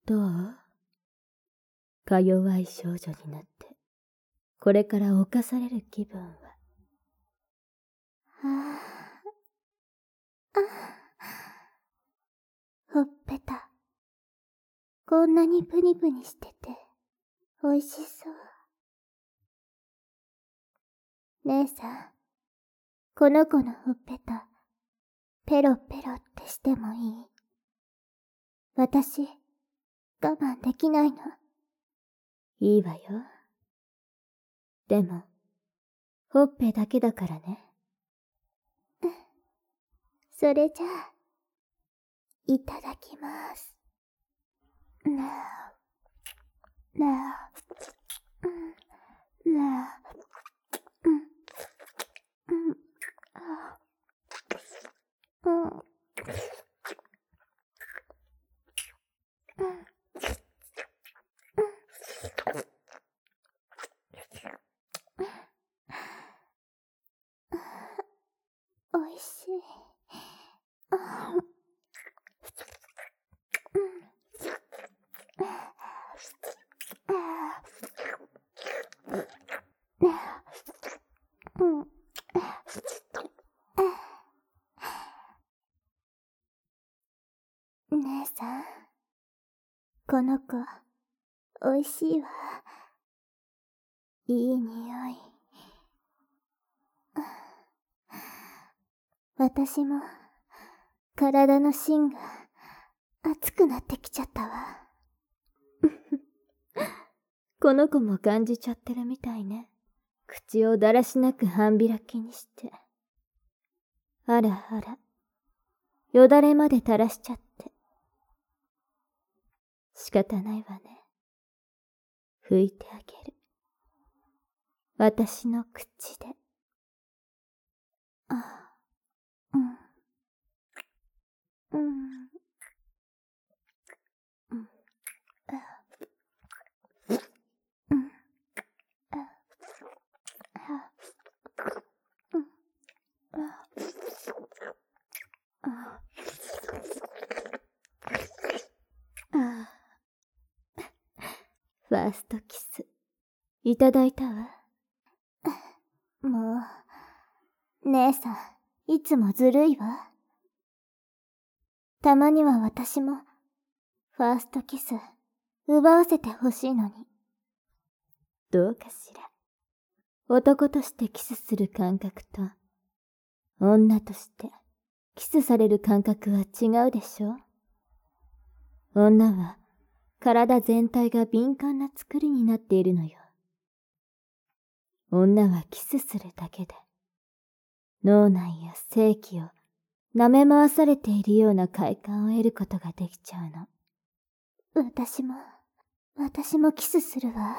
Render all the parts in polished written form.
どう？か弱い少女になって、これから侵される気分は。 ほっぺた。こんなにプニプニしてて、美味しそう。姉さん、この子のほっぺた、ペロペロってしてもいい？私、我慢できないの。 いいわよ。でも、ほっぺだけだからね。 それじゃあ、いただきます。おいしい。姉さん、この子、おいしいわ。いい匂い。私も、体の芯が熱くなってきちゃったわ。 この子も感じちゃってるみたいね。口をだらしなく半開きにして。あらあら、よだれまで垂らしちゃって。仕方ないわね。拭いてあげる。私の口で。ファーストキス、いただいたわ。 もう、姉さん、いつもずるいわ。たまには私も、ファーストキス、奪わせてほしいのに。 どうかしら。男としてキスする感覚と、女としてキスされる感覚は違うでしょ？女は体全体が敏感な作りになっているのよ。女はキスするだけで、脳内や性器を舐め回されているような快感を得ることができちゃうの。 私もキスするわ。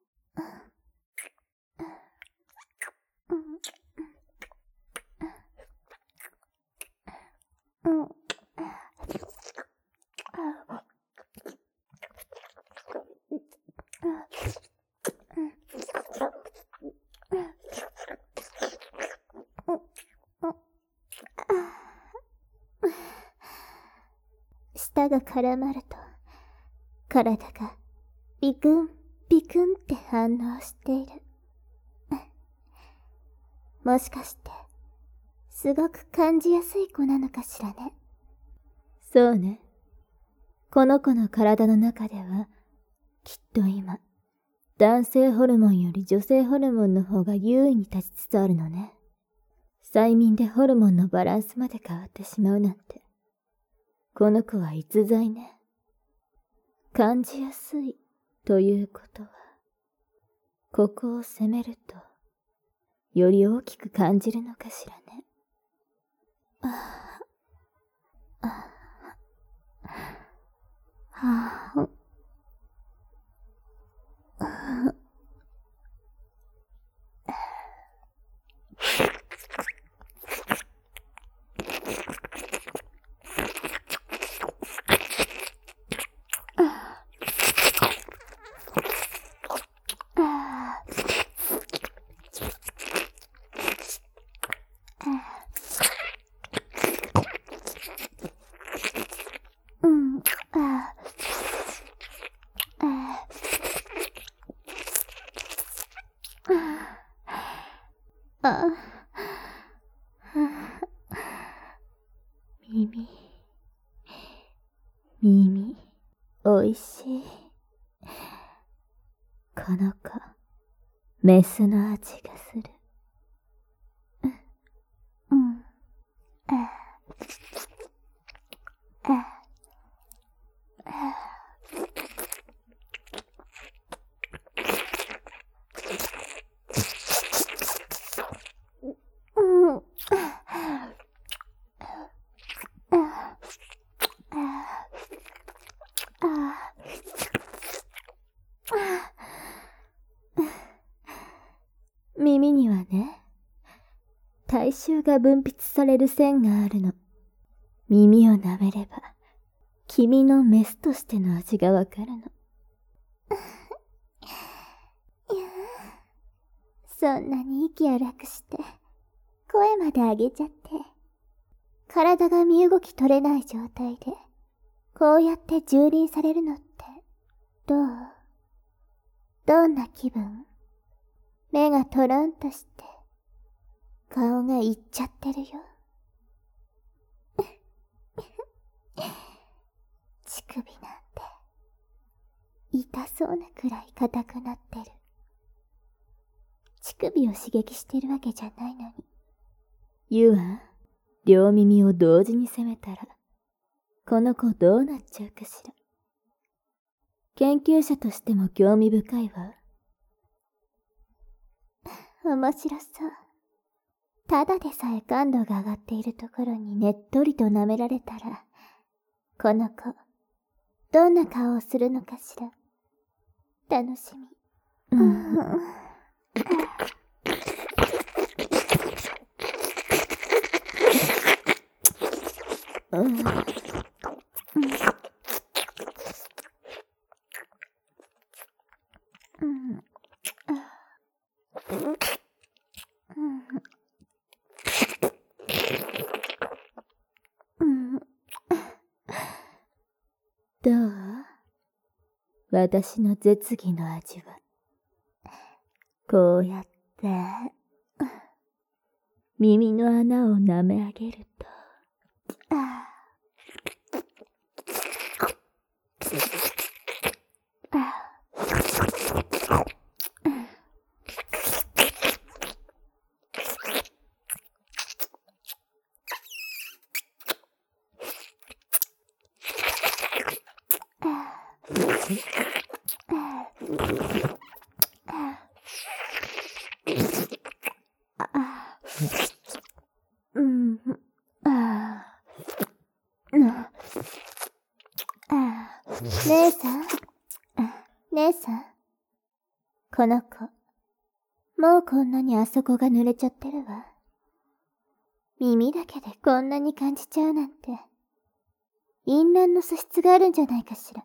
舌が絡まると、体がビクンビクンって反応している。もしかして、すごく感じやすい子なのかしらね。 そうね。この子の体の中では、きっと今、男性ホルモンより女性ホルモンの方が優位に立ちつつあるのね。催眠でホルモンのバランスまで変わってしまうなんて。この子は逸材ね。感じやすいということは、ここを攻めると、より大きく感じるのかしらね。 ああ、 耳、おいしい。この子、メスの味がする。 うん。ああ、うん。 耳にはね、体臭が分泌される線があるの。耳を舐めれば、君のメスとしての味がわかるの。 そんなに息荒くして、声まで上げちゃって、体が身動き取れない状態で、こうやって蹂躙されるのって、どんな気分？目がトロンとして、顔がいっちゃってるよ。乳首なんて、痛そうなくらい硬くなってる。乳首を刺激してるわけじゃないのに。 ユア、両耳を同時に攻めたら、この子どうなっちゃうかしら。研究者としても興味深いわ。 面白そう。ただでさえ感度が上がっているところにねっとりと舐められたら、この子、どんな顔をするのかしら。楽しみ。 どう？私の絶技の味は。こうやって、耳の穴を舐め上げると。 姉さん、この子、もうこんなにあそこが濡れちゃってるわ。耳だけでこんなに感じちゃうなんて、淫乱の素質があるんじゃないかしら。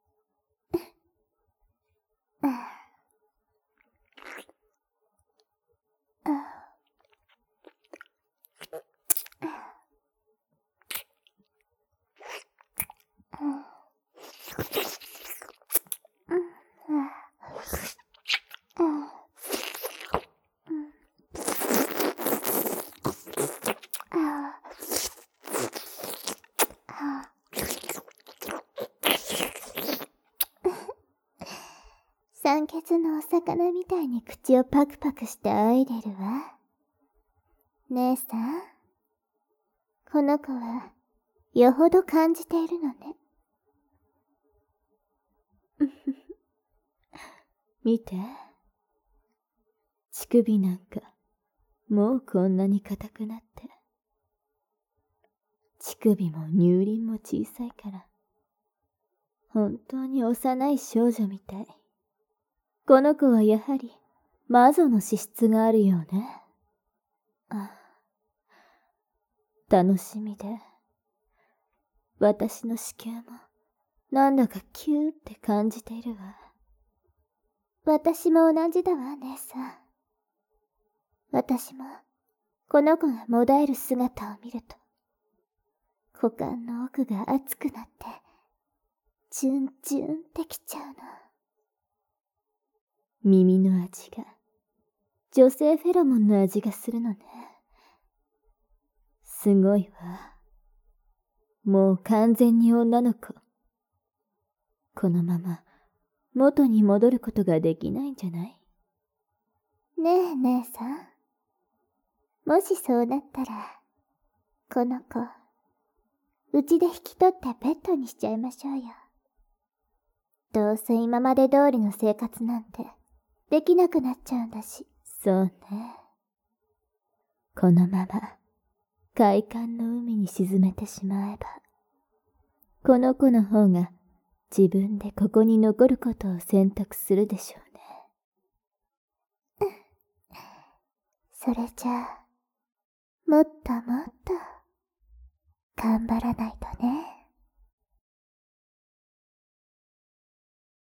酸欠のお魚みたいに口をパクパクしてあいでるわ。姉さん、この子は、よほど感じているのね。 見て。乳首なんか、もうこんなに硬くなって。乳首も乳輪も小さいから、本当に幼い少女みたい。この子はやはり、魔女の資質があるよね。楽しみで。私の子宮も、なんだかキューって感じているわ。 私も同じだわ、姉さん。私も、この子がもだえる姿を見ると、股間の奥が熱くなって、ジュンジュンってきちゃうの。 耳の味が、 女性フェロモンの味がするのね。すごいわ。もう完全に女の子。このまま元に戻ることができないんじゃない？ ねえ姉さん。もしそうなったら、この子、うちで引き取ってペットにしちゃいましょうよ。どうせ今まで通りの生活なんてできなくなっちゃうんだし。 そうね。このまま快感の海に沈めてしまえば、この子の方が自分でここに残ることを選択するでしょうね。 それじゃあ、もっともっと頑張らないとね。